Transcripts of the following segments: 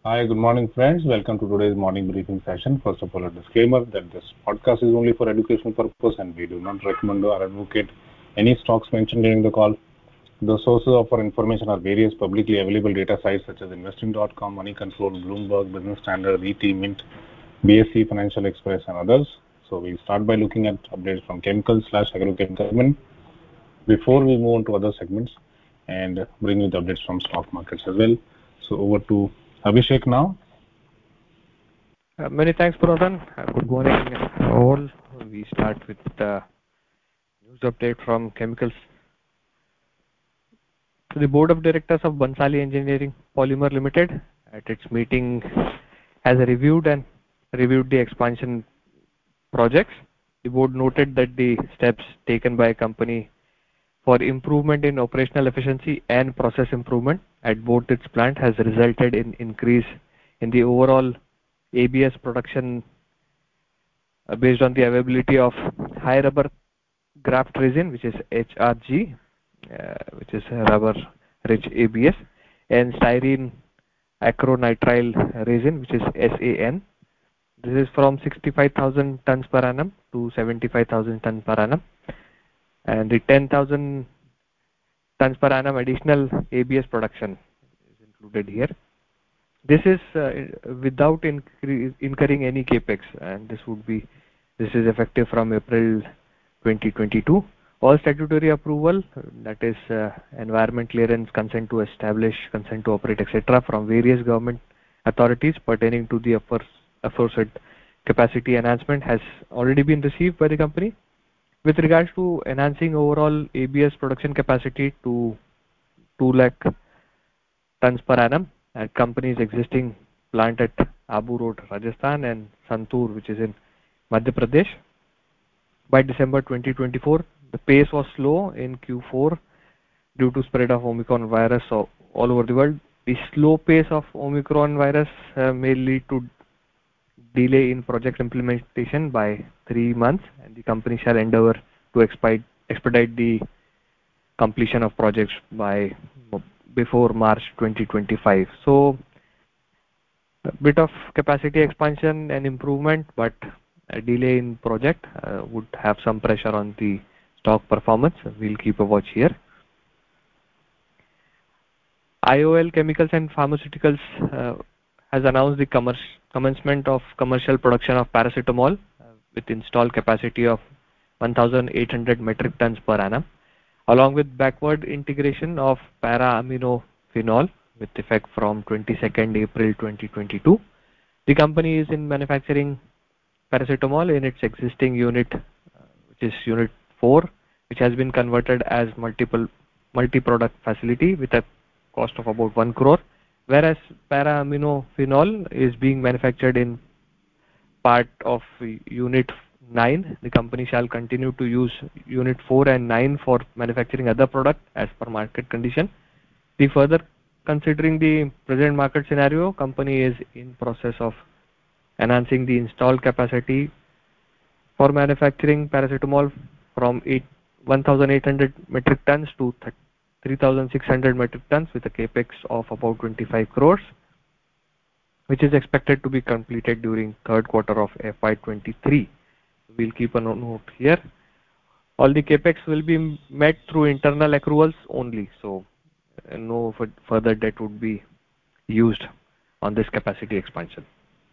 Hi, good morning, friends. Welcome to today's morning briefing session. First of all, a disclaimer that this podcast is only for educational purpose and we do not recommend or advocate any stocks mentioned during the call. The sources of our information are various publicly available data sites such as investing.com, Money Control, Bloomberg, Business Standard, ET, Mint, BSE, Financial Express, and others. So we start by looking at updates from chemical/agrochemical segment before we move on to other segments and bring you the updates from stock markets as well. So over to Abhishek now. Many thanks, Purantan. Good morning, all. We start with the news update from chemicals. So the Board of Directors of Bansali Engineering Polymer Limited, at its meeting, has reviewed the expansion projects. The board noted that the steps taken by a company for improvement in operational efficiency and process improvement at both its plant has resulted in increase in the overall ABS production based on the availability of high rubber graft resin, which is HRG, which is rubber rich ABS, and styrene acrylonitrile resin, which is SAN. This is from 65,000 tons per annum to 75,000 tons per annum, and the 10,000 tons per annum additional ABS production is included here. This is without incurring any capex, and this is effective from April 2022. All statutory approval, that is environment clearance, consent to establish, consent to operate, etc., from various government authorities pertaining to the aforesaid capacity enhancement has already been received by the company. With regards to enhancing overall ABS production capacity to 2 lakh tons per annum at company's existing plant at Abu Road, Rajasthan, and Santur, which is in Madhya Pradesh. By December 2024, the pace was slow in Q4 due to spread of Omicron virus all over the world. The slow pace of Omicron virus may lead to delay in project implementation by 3 months, and the company shall endeavor to expedite the completion of projects before March 2025. So a bit of capacity expansion and improvement, but a delay in project would have some pressure on the stock performance. We'll keep a watch here. IOL Chemicals and Pharmaceuticals has announced the commencement of commercial production of paracetamol with installed capacity of 1,800 metric tons per annum, along with backward integration of para-aminophenol with effect from 22nd April 2022. The company is in manufacturing paracetamol in its existing unit, which is Unit 4, which has been converted as multi-product facility with a cost of about 1 crore, whereas para-aminophenol is being manufactured in part of Unit 9. The company shall continue to use Unit 4 and 9 for manufacturing other products as per market condition. The further considering the present market scenario, company is in process of enhancing the installed capacity for manufacturing paracetamol from 1,800 metric tons to 3,600 metric tons with a capex of about 25 crores, which is expected to be completed during third quarter of FY23. We'll keep a note here. All the capex will be met through internal accruals only, so no further debt would be used on this capacity expansion.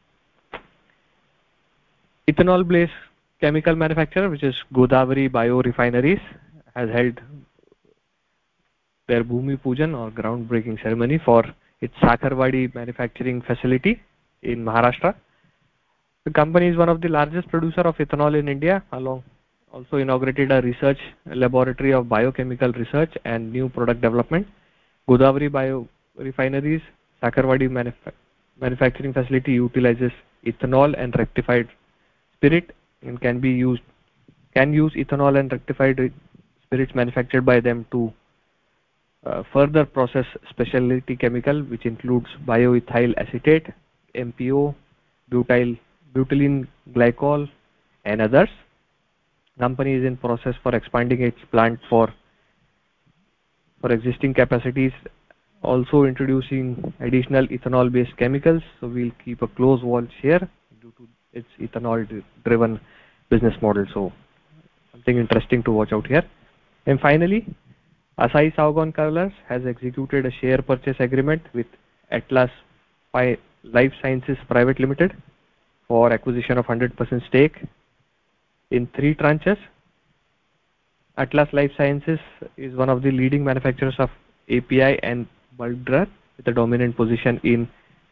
Ethanol-based chemical manufacturer, which is Godavari Biorefineries, has held their Bhumi Pujan or groundbreaking ceremony for its Sakarwadi manufacturing facility in Maharashtra. The company is one of the largest producer of ethanol in India, also inaugurated a research laboratory of biochemical research and new product development. Godavari Biorefineries Sakarwadi manufacturing facility utilizes ethanol and rectified spirit and can use ethanol and rectified spirits manufactured by them to further process specialty chemical, which includes bioethyl acetate, MPO, butylene glycol, and others. Company is in process for expanding its plant for existing capacities also introducing additional ethanol-based chemicals. So we'll keep a close watch here due to its ethanol-driven business model. So something interesting to watch out here. And finally, Asahi Saigon Colors has executed a share purchase agreement with Atlas Life Sciences Private Limited for acquisition of 100% stake in 3 tranches. Atlas Life Sciences is one of the leading manufacturers of API and bulk drug with a dominant position in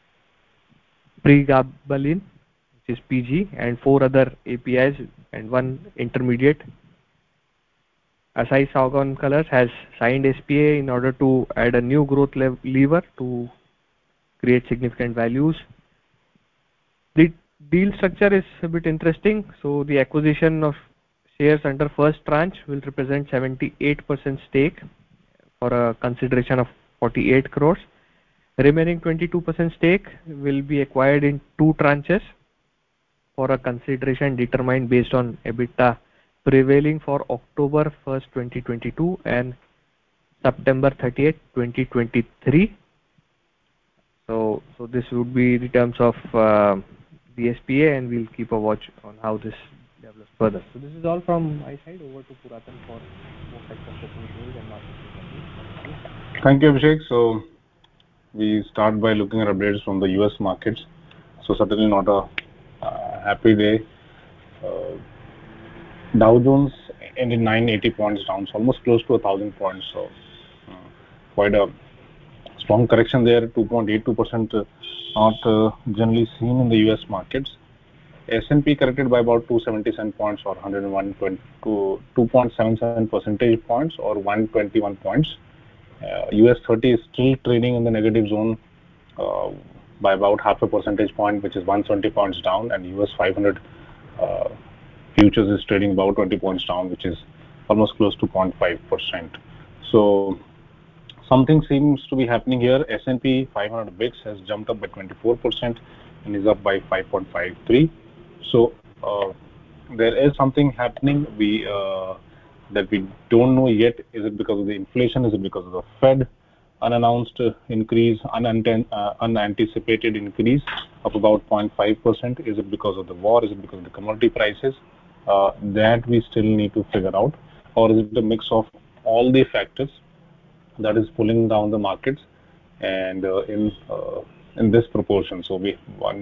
pregabalin, which is PG, and 4 other APIs and 1 intermediate. Asahi Saigon Colors has signed SPA in order to add a new growth lever to create significant values. The deal structure is a bit interesting. So the acquisition of shares under first tranche will represent 78% stake for a consideration of 48 crores. Remaining 22% stake will be acquired in 2 tranches for a consideration determined based on EBITDA prevailing for October 1st, 2022 and September 30th, 2023. So this would be the terms of the SPA, and we'll keep a watch on how this develops further. So this is all from my side. Over to Puratan for more sector-specific news and market. Thank you, Abhishek. So we start by looking at updates from the US markets. So certainly not a happy day. Dow Jones ended 980 points down, so almost close to 1,000 points. So quite a strong correction there, 2.82%, not generally seen in the US markets. S&P corrected by about 277 points or 2.77 percentage points or 121 points. US 30 is still trading in the negative zone by about half a percentage point, which is 120 points down, and US 500 futures is trading about 20 points down, which is almost close to 0.5%. So something seems to be happening here. S&P 500 VIX has jumped up by 24% and is up by 5.53. So there is something happening that we don't know yet. Is it because of the inflation? Is it because of the Fed unannounced increase, unanticipated increase of about 0.5%? Is it because of the war? Is it because of the commodity prices? That we still need to figure out. Or is it a mix of all the factors that is pulling down the markets and in this proportion? So we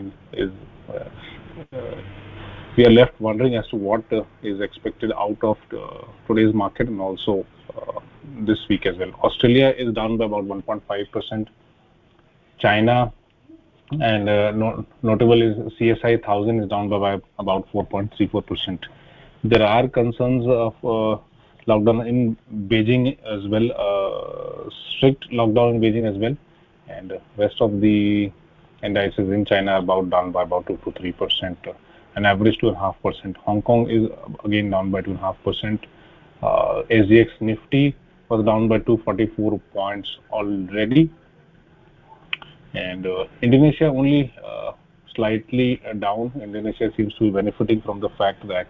are left wondering as to what is expected out of today's market and also this week as well. Australia is down by about 1.5%. China and notable is CSI 1000 is down by about 4.34%. There are concerns of lockdown in Beijing as well, strict lockdown in Beijing as well, and rest of the indices in China are down by about 2 to 3%, an average 2.5%. Hong Kong is again down by 2.5%. SGX Nifty was down by 244 points already, and Indonesia only slightly down. Indonesia seems to be benefiting from the fact that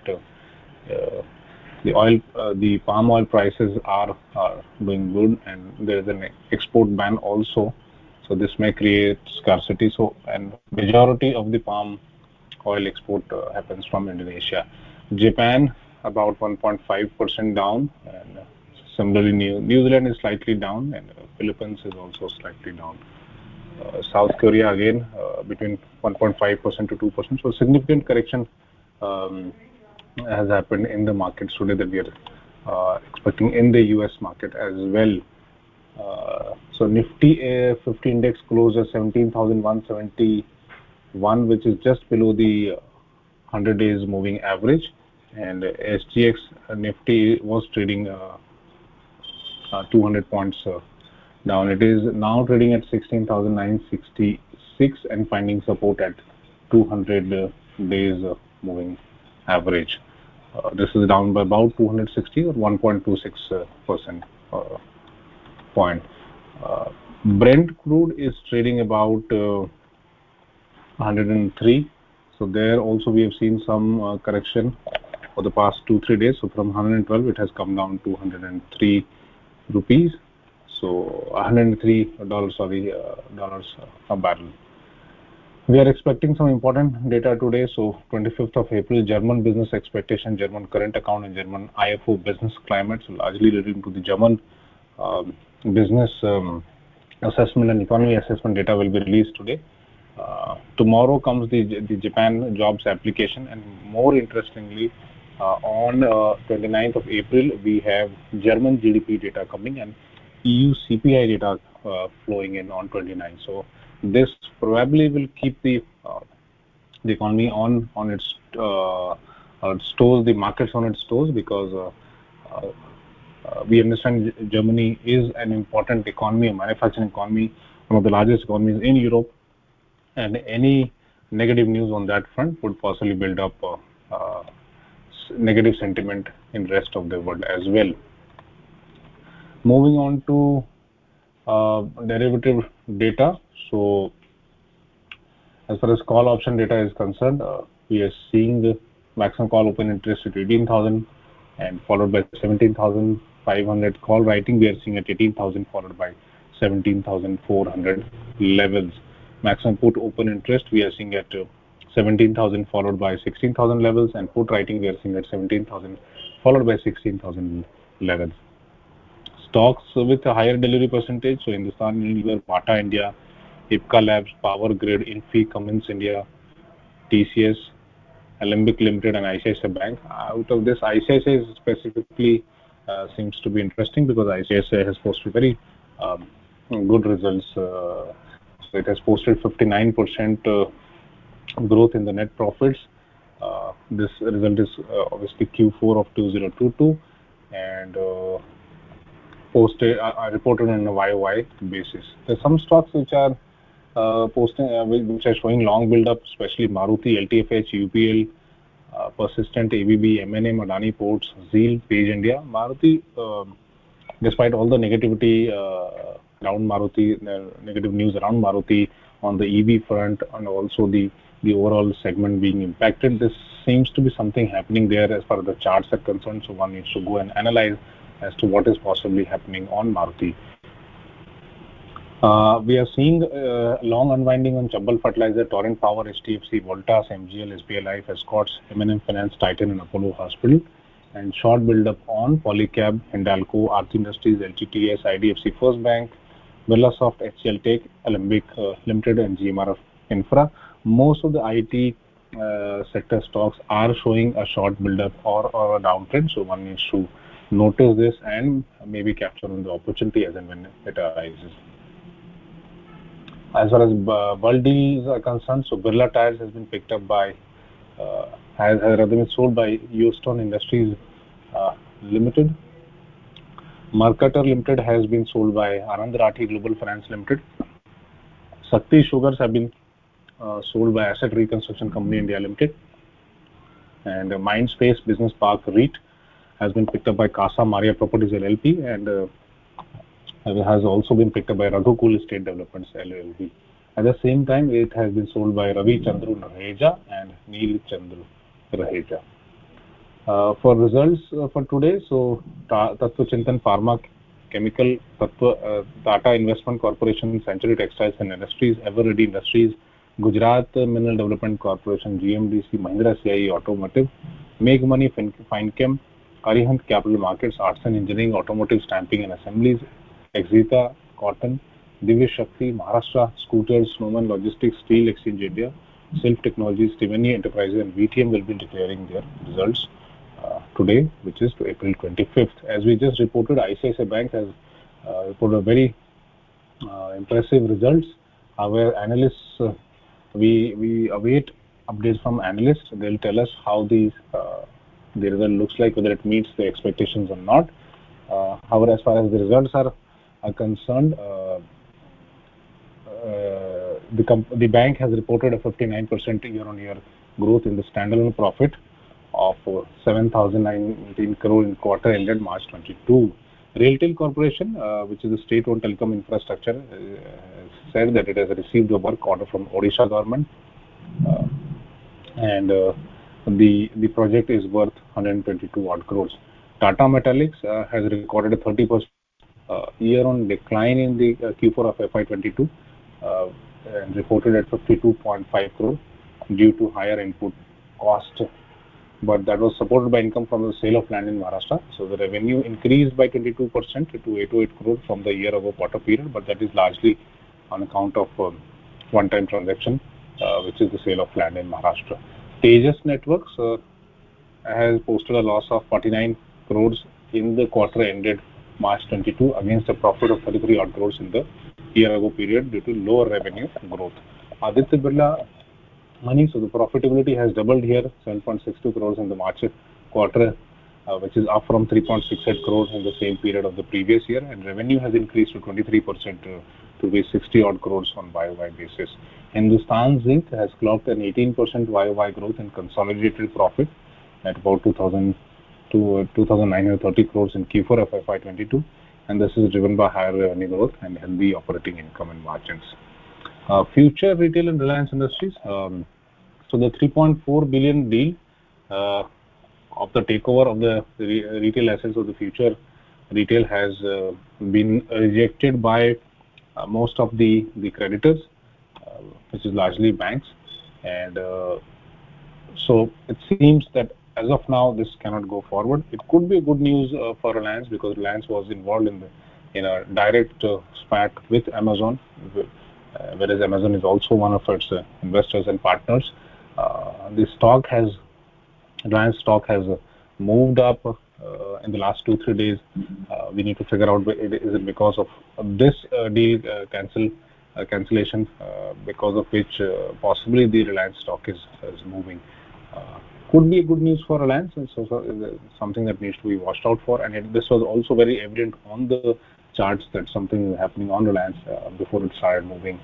the palm oil prices are doing good, and there is an export ban also. So this may create scarcity. So, and majority of the palm oil export happens from Indonesia. Japan about 1.5% down, and similarly New Zealand is slightly down, and Philippines is also slightly down. South Korea again between 1.5% to 2%. So significant correction has happened in the markets today that we are expecting in the US market as well. So Nifty 50 index closed at 17,171, which is just below the 100 days moving average, and SGX Nifty was trading 200 points down. It is now trading at 16,966 and finding support at 200 days moving average. This is down by about 260 or 1.26% point. Brent crude is trading about 103. So there also we have seen some correction for the past 2-3 days. So from 112 it has come down to 103 rupees. So $103 dollars a barrel. We are expecting some important data today. So 25th of April, German business expectation, German current account, and German IFO business climate, so largely relating to the German business assessment and economy assessment data will be released today. Tomorrow comes the Japan jobs application, and more interestingly, on 29th of April, we have German GDP data coming and EU CPI data flowing in on 29th. So this probably will keep the economy on its toes, the markets on its toes, because we understand Germany is an important economy, a manufacturing economy, one of the largest economies in Europe, and any negative news on that front would possibly build up negative sentiment in the rest of the world as well. Moving on to derivative data. So as far as call option data is concerned, we are seeing the maximum call open interest at 18,000 and followed by 17,500. Call writing we are seeing at 18,000 followed by 17,400 levels. Maximum put open interest we are seeing at 17,000 followed by 16,000 levels, and put writing we are seeing at 17,000 followed by 16,000 levels. Stocks with a higher delivery percentage, so Hindustan Unilever, Bata India, Ipca Labs, Power Grid, Infi, Cummins India, TCS, Alembic Limited, and ICICI Bank. Out of this, ICICI specifically seems to be interesting because ICICI has posted very good results. So it has posted 59% growth in the net profits. This result is obviously Q4 of 2022 and reported on a YOY basis. There are some stocks which are which are showing long build-up, especially Maruti, LTFH, UPL, Persistent, ABB, M&M, Adani Ports, Zeal, Page India. Maruti, despite all the negativity around Maruti, negative news around Maruti on the EV front, and also the overall segment being impacted, this seems to be something happening there as far as the charts are concerned. So one needs to go and analyze as to what is possibly happening on Maruti. We are seeing long unwinding on Chambal Fertilizer, Torrent Power, HDFC, Voltas, MGL, SBI Life, Escorts, M&M Finance, Titan, and Apollo Hospital, and short build-up on Polycab, Hindalco, Aarti Industries, LTTS, IDFC First Bank, Birlasoft, HCL Tech, Alembic Limited, and GMRF Infra. Most of the IT sector stocks are showing a short build-up or a downtrend, so one needs to notice this and maybe capture on the opportunity as and when it arises. As far as bulk deals are concerned, so Birla Tyres has been picked up by, has rather been sold by Houston Industries Limited. Mercator Limited has been sold by Anand Rathi Global Finance Limited. Sakti Sugars have been sold by Asset Reconstruction Company India Limited. And Mindspace Business Park REIT has been picked up by Casa Maria Properties LLP, and has also been picked up by Raghukul Estate Developments LLP. At the same time, it has been sold by Ravi Chandru Raheja and Neil Chandru Raheja. For results for today, so Tattva Chintan Pharma Chemical, Tata Investment Corporation, Century Textiles and Industries, Everready Industries, Gujarat Mineral Development Corporation, GMDC, Mahindra CIE Automotive, Make Money Finechem, Arihant Capital Markets, Arts and Engineering, Automotive Stamping and Assemblies, Exita Cotton, Divya Shakti, Maharashtra Scooters, Snowman Logistics, Steel Exchange India, Self Technologies, Triveni Enterprises, and VTM will be declaring their results today, which is to April 25th. As we just reported, ICICI Bank has reported very impressive results. Our analysts, we await updates from analysts. They'll tell us how the result looks like, whether it meets the expectations or not. However, as far as the results are concerned, the bank has reported a 59% year-on-year growth in the standalone profit of 7,019 crore in quarter ended March 22. RailTel Corporation, which is a state-owned telecom infrastructure, said that it has received a work order from Odisha government, and the project is worth 122 odd crores. Tata Metallics has recorded a 30% year-on decline in the Q4 of FY22 and reported at 52.5 crore due to higher input cost, but that was supported by income from the sale of land in Maharashtra. So the revenue increased by 22% to 808 crore from the year ago quarter period, but that is largely on account of one-time transaction, which is the sale of land in Maharashtra. Tejas Networks has posted a loss of 49 crores in the quarter ended March 22 against a profit of 33 odd crores in the year ago period due to lower revenue growth. Aditya Birla Money, so the profitability has doubled here, 7.62 crores in the March quarter, which is up from 3.68 crores in the same period of the previous year, and revenue has increased to 23% to be 60 odd crores on YOY basis. Hindustan Zinc has clocked an 18% YOY growth in consolidated profit at about 2,930 crores in Q4 of FY22, and this is driven by higher revenue growth and healthy operating income and margins. Future Retail and Reliance Industries. So the 3.4 billion deal of the takeover of the retail assets of the Future Retail has been rejected by most of the creditors, which is largely banks, and so it seems that as of now this cannot go forward. It could be good news for Reliance, because Reliance was involved in a direct spat with Amazon, whereas Amazon is also one of its investors and partners. The Reliance stock has moved up in the last 2-3 days. We need to figure out, is it because of this deal cancellation, because of which possibly the Reliance stock is moving. Could be good news for Reliance, and so something that needs to be watched out for. And this was also very evident on the charts that something is happening on Reliance before it started moving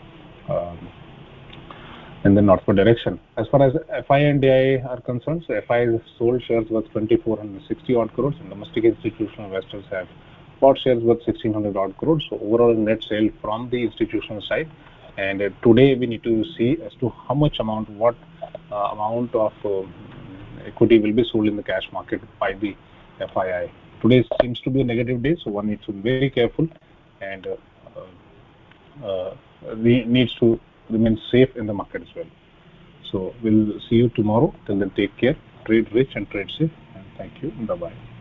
in the northward direction. As far as FI and DI are concerned, so FI has sold shares worth 2,460 odd crores, and domestic institutional investors have bought shares worth 1,600 odd crores. So overall net sale from the institutional side. And today we need to see as to how much amount, what amount of equity will be sold in the cash market by the FII. Today seems to be a negative day, so one needs to be very careful and needs to remain safe in the market as well. So we'll see you tomorrow. Till then, take care, trade rich and trade safe, and thank you. Bye bye.